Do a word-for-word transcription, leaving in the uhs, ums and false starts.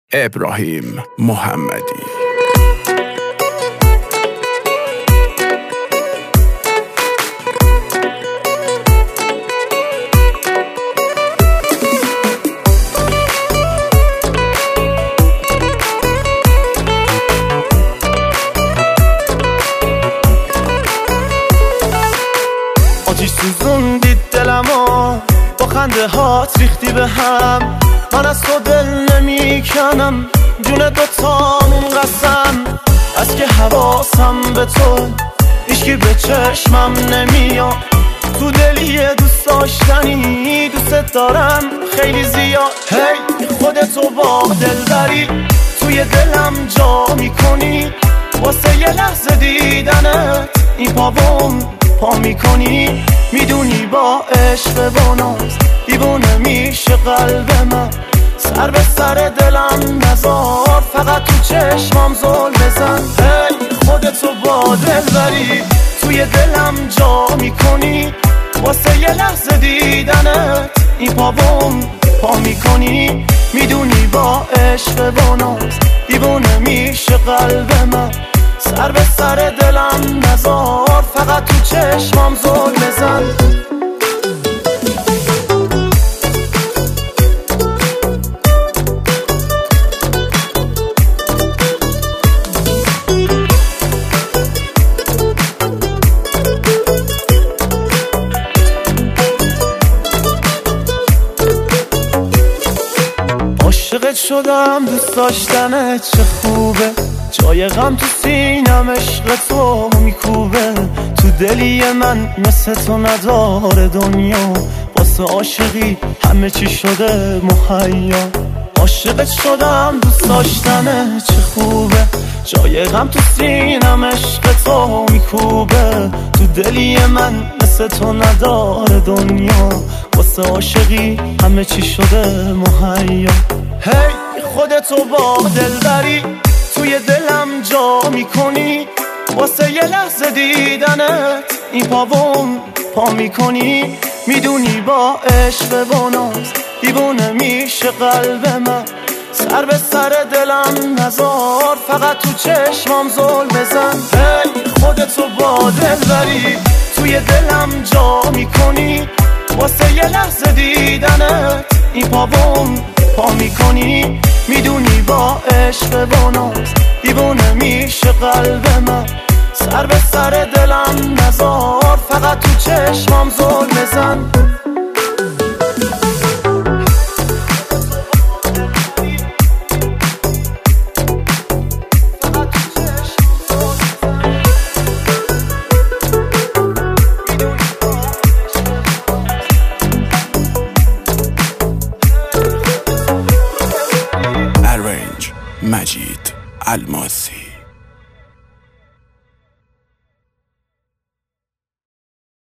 ابراهیم محمدی. آتیش سوزوندی دلمو با خنده هات ریختی به هم. من از تو دل نمی کنم جون دوتامون قسم. از که حواسم به تو هیچکی به چشمم نمیاد. تو دلی دوست داشتنی دوست دارم خیلی زیاد. هی خودتو با دل بری توی دلم جا میکنی. واسه یه لحظه دیدنت این پاوم پا میکنی. میدونی با عشق و ناز دیوونه میشه قلب من. سر به سر دلم نزار فقط تو چشمام زل بزن. هی خودتو با دل بری توی دلم جا میکنی. واسه یه لحظه دیدنت این پاوم پا میکنی. میدونی با عشق و ناز دیوونه میشه قلب من. سر به سر دلم نزار فقط تو چشمام زل بزن. عاشقت شدم دوست داشتنت چه خوبه. جای غم تو سینم عشق تو میکوبه. تو دلی من مثل تو نداره دنیا. واسه عاشقی همه چی شده مهیا. عاشقت شدم دوست داشتنت چه خوبه. جای غم تو سینم عشق تو میکوبه. تو دلی من مثل تو نداره دنیا. واسه عاشقی همه چی شده مهیا. هی خودتو با دل بری توی دلم جا میکنی. واسه یه لحظه دیدنت این پاوم پا میکنی. میدونی با عشق و ناز دیوونه میشه قلب من. سر به سر دلم نزار فقط تو چشمام زل بزن. هی خودتو با دل بری توی دلم جا میکنی. واسه یه لحظه دیدنت این پاوم پا میکنی. میدونی با عشق و ناز دیوونه میشه قلب من. سر به سر دلم نزار فقط تو چشمام زل بزن. مجید الماسی.